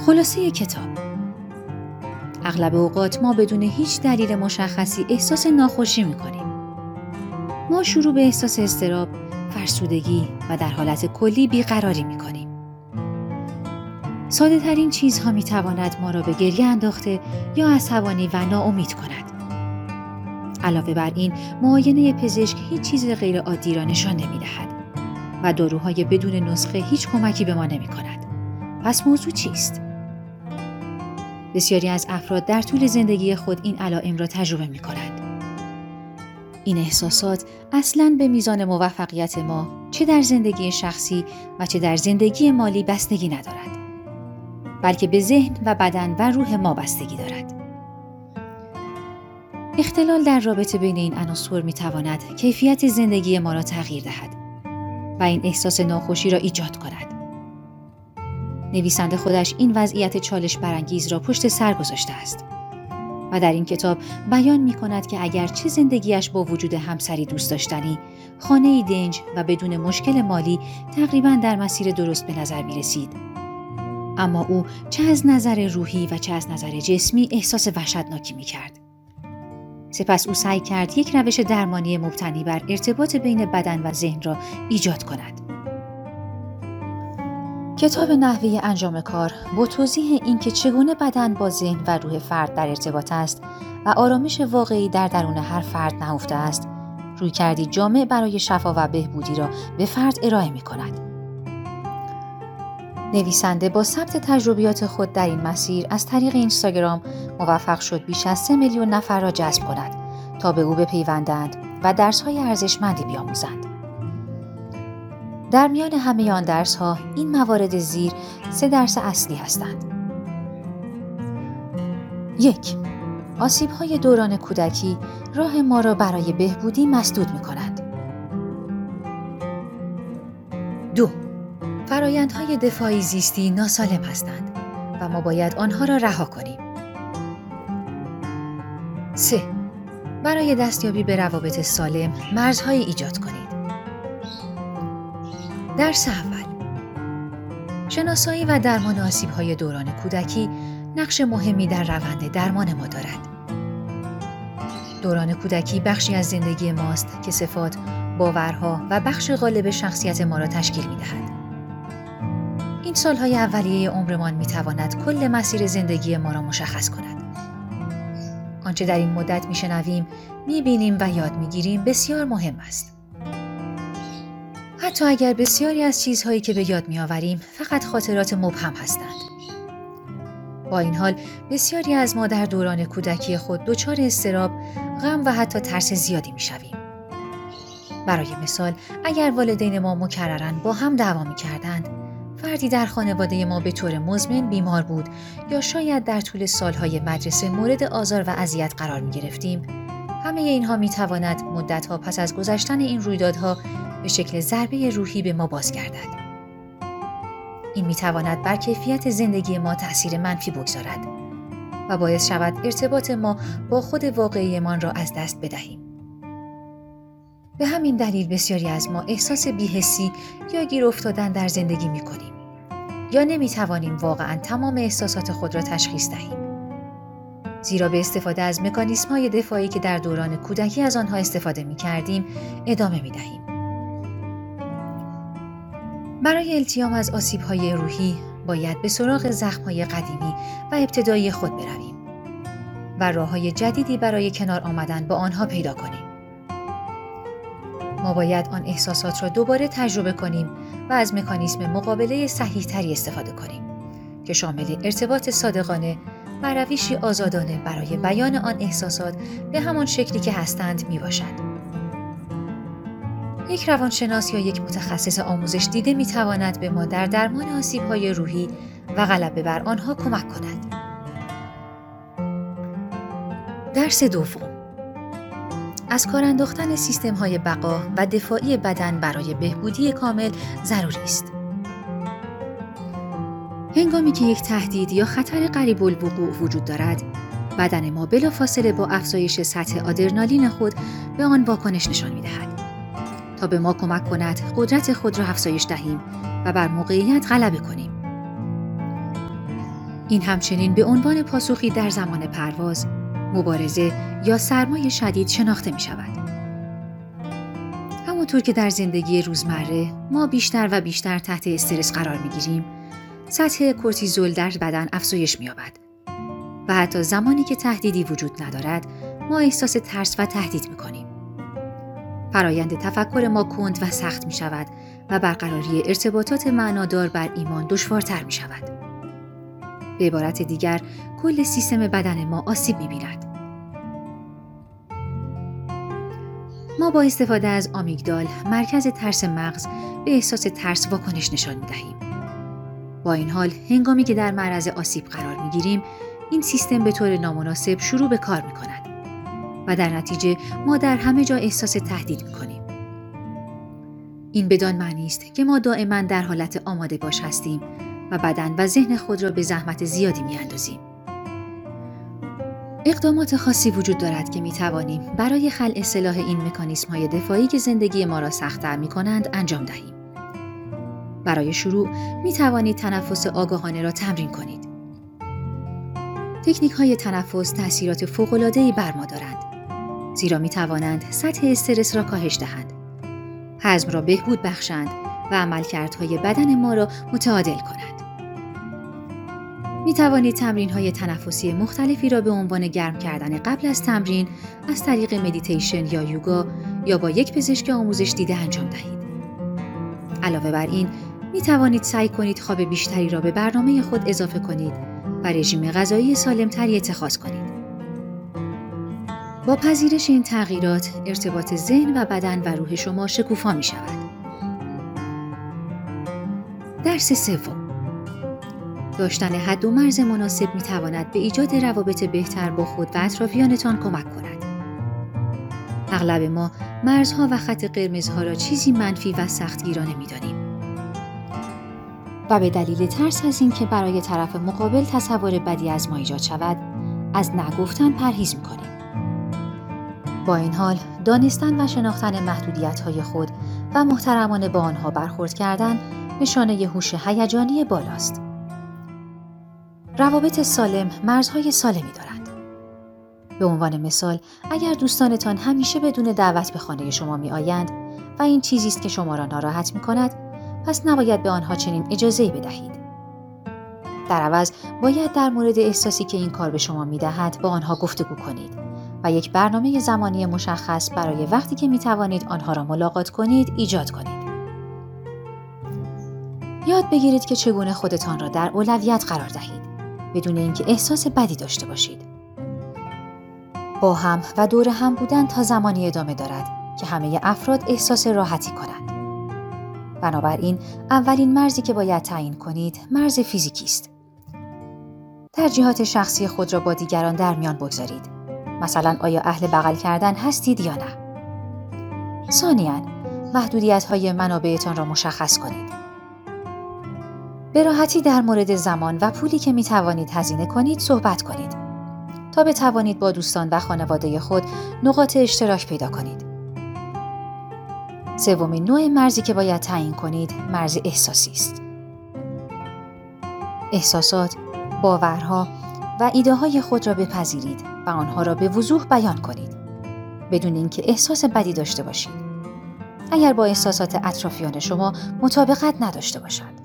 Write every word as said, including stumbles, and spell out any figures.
خلاصه کتاب: اغلب اوقات ما بدون هیچ دلیل مشخصی احساس ناخوشی می‌کنیم. ما شروع به احساس اضطراب، فرسودگی و در حالت کلی بیقراری می‌کنیم. ساده ترین چیزها می‌تواند ما را به گریه انداخته یا عصبانی و ناامید کند. علاوه بر این، معاینه پزشک هیچ چیز غیر عادی را نشان نمی‌دهد و داروهای بدون نسخه هیچ کمکی به ما نمی‌کند. پس موضوع چیست؟ بسیاری از افراد در طول زندگی خود این علائم را تجربه می‌کنند. این احساسات اصلاً به میزان موفقیت ما چه در زندگی شخصی و چه در زندگی مالی بستگی ندارد، بلکه به ذهن و بدن و روح ما بستگی دارد. اختلال در رابطه بین این عناصر می‌تواند کیفیت زندگی ما را تغییر دهد و این احساس ناخوشی را ایجاد کند. نویسنده خودش این وضعیت چالش برانگیز را پشت سر گذاشته است و در این کتاب بیان می کند که اگر چه زندگیش با وجود همسری دوست داشتنی، خانه‌ای دنج و بدون مشکل مالی تقریباً در مسیر درست به نظر می رسید، اما او چه از نظر روحی و چه از نظر جسمی احساس وحشتناکی می کرد. سپس او سعی کرد یک روش درمانی مبتنی بر ارتباط بین بدن و ذهن را ایجاد کند. کتاب نحوه انجام کار با توضیح اینکه چگونه بدن با ذهن و روح فرد در ارتباط است و آرامش واقعی در درون هر فرد نهفته است، رویکردی جامع برای شفا و بهبودی را به فرد ارائه می کند. نویسنده با ثبت تجربیات خود در این مسیر از طریق اینستاگرام موفق شد بیش از سه میلیون نفر را جذب کند تا به او بپیوندند و درس‌های ارزشمندی بیاموزند. در میان همه آن درس‌ها این موارد زیر سه درس اصلی هستند. یک، آسیب‌های دوران کودکی راه ما را برای بهبودی مسدود می‌کنند. دو، فرآیندهای دفاعی زیستی ناسالم هستند و ما باید آنها را رها کنیم. سه، برای دستیابی به روابط سالم مرزهای ایجاد کنید. درس اول: شناسایی و درمان آسیب‌های دوران کودکی نقش مهمی در روند درمان ما دارد. دوران کودکی بخشی از زندگی ماست که صفات، باورها و بخش غالب شخصیت ما را تشکیل می‌دهد. این سالهای اولیه عمرمان می‌تواند کل مسیر زندگی ما را مشخص کند. آنچه در این مدت می‌شنویم، می‌بینیم و یاد می‌گیریم بسیار مهم است. حتی اگر بسیاری از چیزهایی که به یاد می‌آوریم فقط خاطرات مبهم هستند. با این حال بسیاری از ما در دوران کودکی خود دچار اضطراب، غم و حتی ترس زیادی می‌شویم. برای مثال، اگر والدین ما مکرراً با هم دعوا می‌کردند، فردی در خانواده ما به طور مزمن بیمار بود یا شاید در طول سالهای مدرسه مورد آزار و اذیت قرار می‌گرفتیم، همه اینها می‌تواند مدت‌ها پس از گذشتن این رویدادها به شکل ضربه روحی به ما بازگردد. این می‌تواند بر کیفیت زندگی ما تأثیر منفی بگذارد و باعث شود ارتباط ما با خود واقعیمان را از دست بدهیم. به همین دلیل بسیاری از ما احساس بی‌حسی یا گیر افتادن در زندگی می‌کنیم یا نمی‌توانیم واقعاً تمام احساسات خود را تشخیص دهیم، زیرا به استفاده از مکانیزم‌های دفاعی که در دوران کودکی از آنها استفاده می‌کردیم ادامه می‌دهیم. برای التیام از آسیب‌های روحی باید به سراغ زخم‌های قدیمی و ابتدایی خود برویم و راه‌های جدیدی برای کنار آمدن با آنها پیدا کنیم. ما باید آن احساسات را دوباره تجربه کنیم و از مکانیزم مقابله صحیح‌تری استفاده کنیم که شامل ارتباط صادقانه و روشی آزادانه برای بیان آن احساسات به همان شکلی که هستند میباشد. یک روانشناس یا یک متخصص آموزش دیده میتواند به ما در درمان آسیب‌های روحی و غلبه بر آنها کمک کند. درس دوم: از کار انداختن سیستم‌های بقا و دفاعی بدن برای بهبودی کامل ضروری است. هنگامی که یک تهدید یا خطر قریب الوقوع وجود دارد، بدن ما بلافاصله با افزایش سطح آدرنالین خود به آن واکنش نشان می‌دهد تا به ما کمک کند قدرت خود را افزایش دهیم و بر موقعیت غلبه کنیم. این همچنین به عنوان پاسخی در زمان پرواز، مبارزه یا سرمای شدید شناخته می شود. همونطور که در زندگی روزمره ما بیشتر و بیشتر تحت استرس قرار می گیریم، سطح کورتیزول در بدن افزایش می یابد و حتی زمانی که تهدیدی وجود ندارد، ما احساس ترس و تهدید می کنیم. فرایند تفکر ما کند و سخت می شود و برقراری ارتباطات معنادار بر ایمان دشوارتر می شود. به عبارت دیگر، کل سیستم بدن ما آسیب می بیند. ما با استفاده از آمیگدال، مرکز ترس مغز، به احساس ترس واکنش نشان می دهیم. با این حال، هنگامی که در معرض آسیب قرار می گیریم، این سیستم به طور نامناسب شروع به کار می کند و در نتیجه ما در همه جا احساس تهدید می کنیم. این بدان معنی است که ما دائما در حالت آماده باش هستیم و بدن و ذهن خود را به زحمت زیادی می اندازیم. اقدامات خاصی وجود دارد که می توانیم برای خلع اصلاح این مکانیسم های دفاعی که زندگی ما را سخت‌تر می کنند انجام دهیم. برای شروع می توانید تنفس آگاهانه را تمرین کنید. تکنیک های تنفس تأثیرات فوق‌العاده‌ای بر ما دارند، زیرا می توانند سطح استرس را کاهش دهند، هضم را بهبود بخشند و عملکردهای بدن ما را متعادل کنند. می توانید تمرین های تنفسی مختلفی را به عنوان گرم کردن قبل از تمرین از طریق مدیتیشن یا یوگا یا با یک پزشک آموزش دیده انجام دهید. علاوه بر این، می توانید سعی کنید خواب بیشتری را به برنامه خود اضافه کنید و رژیم غذایی سالمتری اتخاذ کنید. با پذیرش این تغییرات، ارتباط ذهن و بدن و روح شما شکوفا می شود. درس سوم، داشتن حد و مرز مناسب می تواند به ایجاد روابط بهتر با خود و اطرافیانتان کمک کند. اغلب ما مرزها و خط قرمزها را چیزی منفی و سختگیرانه می دانیم و به دلیل ترس از این که برای طرف مقابل تصور بدی از ما ایجاد شود، از نگفتن پرهیز می کنیم. با این حال، دانستن و شناختن محدودیت‌های خود و محترمانه با آنها برخورد کردن نشانه هوش هیجانی بالاست. روابط سالم مرزهای سالمی دارند. به عنوان مثال، اگر دوستانتان همیشه بدون دعوت به خانه شما می آیند و این چیزی است که شما را ناراحت می کند، پس نباید به آنها چنین اجازه‌ای بدهید. در عوض، باید در مورد احساسی که این کار به شما می دهد با آنها گفتگو کنید و یک برنامه زمانی مشخص برای وقتی که می توانید آنها را ملاقات کنید ایجاد کنید. یاد بگیرید که چگونه خودتان را در اولویت قرار دهید، بدون اینکه احساس بدی داشته باشید. با هم و دور هم بودن تا زمانی ادامه دارد که همه افراد احساس راحتی کنند. بنابراین اولین مرزی که باید تعیین کنید مرز فیزیکی است. ترجیحات شخصی خود را با دیگران در میان بگذارید. مثلا آیا اهل بغل کردن هستید یا نه؟ ثانیاً، محدودیت‌های منابعتان را مشخص کنید. به راحتی در مورد زمان و پولی که می توانید هزینه کنید صحبت کنید تا بتوانید با دوستان و خانواده خود نقاط اشتراک پیدا کنید. سومین نوع مرزی که باید تعیین کنید مرز احساسی است. احساسات، باورها و ایده‌های خود را بپذیرید و آنها را به وضوح بیان کنید بدون اینکه احساس بدی داشته باشید، اگر با احساسات اطرافیان شما مطابقت نداشته باشد.